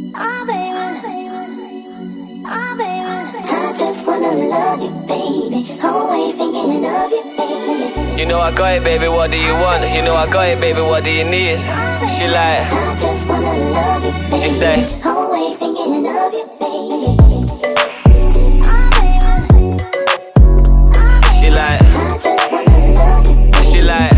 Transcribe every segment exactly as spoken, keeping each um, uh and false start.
Oh baby, oh baby, I just wanna love you, baby. Always thinking of you, baby. You know I got it, baby. What do you want? You know I got it, baby. What do you need? She like, I just wanna love you, baby. She say, always thinking of you, baby. She like, she like,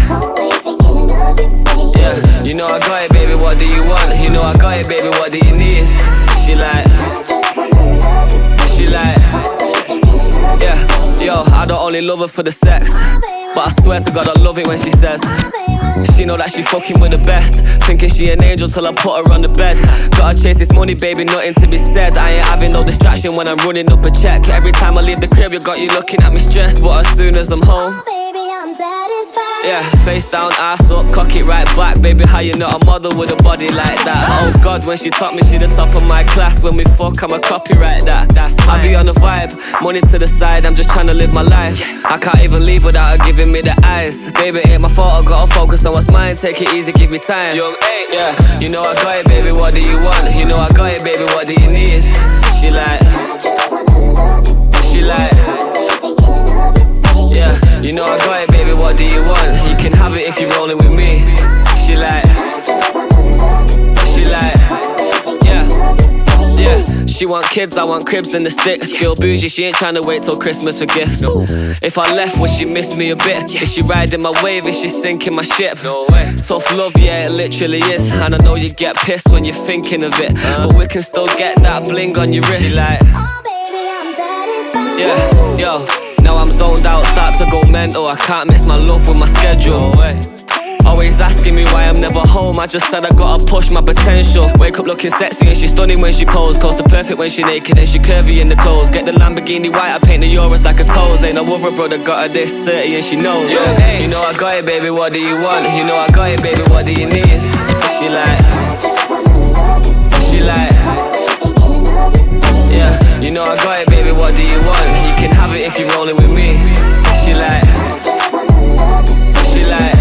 yeah. You know I got it, baby. What do you want? You know I got it, baby. What do you need? She like, she like, yeah. Yo, I don't only love her for the sex, but I swear to God I love it when she says she know that she fucking with the best. Thinking she an angel till I put her on the bed. Gotta chase this money, baby, nothing to be said. I ain't having no distraction when I'm running up a check. Every time I leave the crib, you got you looking at me stressed. But as soon as I'm home, Baby, I'm satisfied. yeah, face down, ass up, cock it right back. Baby, how you not a model with a body like that? Oh God, when she taught me, she the top of my class. When we fuck, I'ma copyright that. That's I be on the vibe, money to the side, I'm just trying to live my life. I can't even leave without her giving me the eyes. Baby, ain't my fault, I gotta focus on what's mine. Take it easy, give me time. Young eight, yeah. You know I got it, baby, what do you want? You know I got it, baby, what do you need? She like, she like, yeah. You know I got it, baby, what do you want? You can have it if you're rolling with me. She like, she like, yeah, yeah. She want kids, I want cribs and the sticks. Girl bougie, she ain't tryna wait till Christmas for gifts. No. If I left, would she miss me a bit? Is she riding my wave? Is she sinking my ship? No way. Tough love, yeah, it literally is. And I know you get pissed when you're thinking of it, uh. but we can still get that bling on your wrist. She like, Oh baby, I'm satisfied. yeah, yo. Now I'm zoned out, start to go mental. I can't mix my love with my schedule. No way. Always asking me why I'm never home. I just said I gotta push my potential. Wake up looking sexy and she's stunning when she pose. Close to perfect when she naked and she curvy in the clothes. Get the Lamborghini white, I paint the Euros like a toes. Ain't no other brother got her this thirty and she knows. Yeah. You know I got it, baby, what do you want? You know I got it, baby, what do you need? She like, she like, yeah. You know I got it, baby, what do you want? You can have it if you're rolling with me. She like, she like,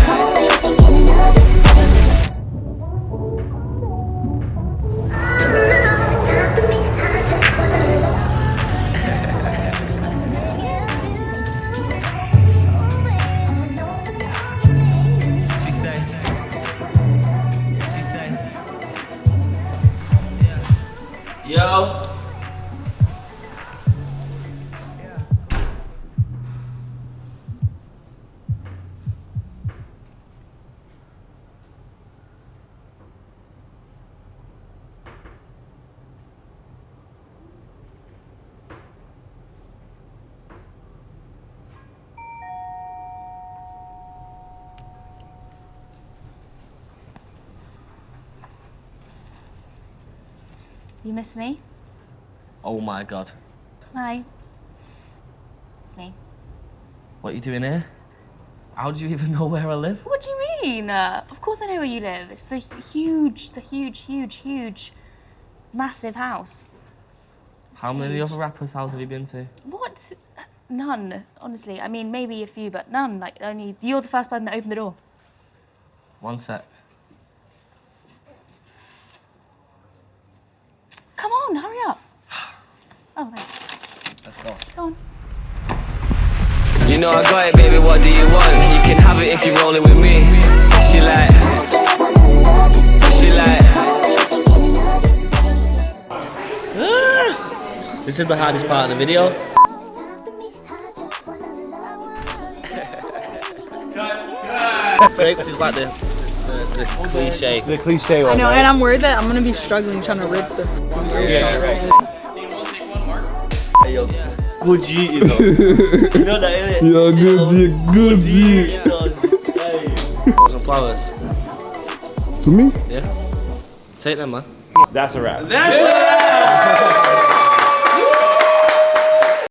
she say, she say, yeah. Yo. You miss me? Oh my God. Hi. It's me. What are you doing here? How do you even know where I live? What do you mean? Uh, of course I know where you live. It's the huge, the huge, huge, huge, massive house. How many other rappers' houses have you been to? What? None, honestly. I mean, maybe a few, but none. Like, only you're the first person that opened the door. One sec. Come on, hurry up. Oh, thanks. Let's go. Go on. You know I got it, baby, what do you want? You can have it if you're rolling with me. She like, she like. This is the hardest part of the video. Great, which is like the, the, the cliche. The cliche one. I know, right? and I'm worried that I'm gonna be struggling trying to rip the. Yeah, right. Hey, yo, good G, you know. You know that, innit? Yo, good G, good G. Got some flowers. To me? Yeah. Take them, man. That's a wrap. That's a wrap!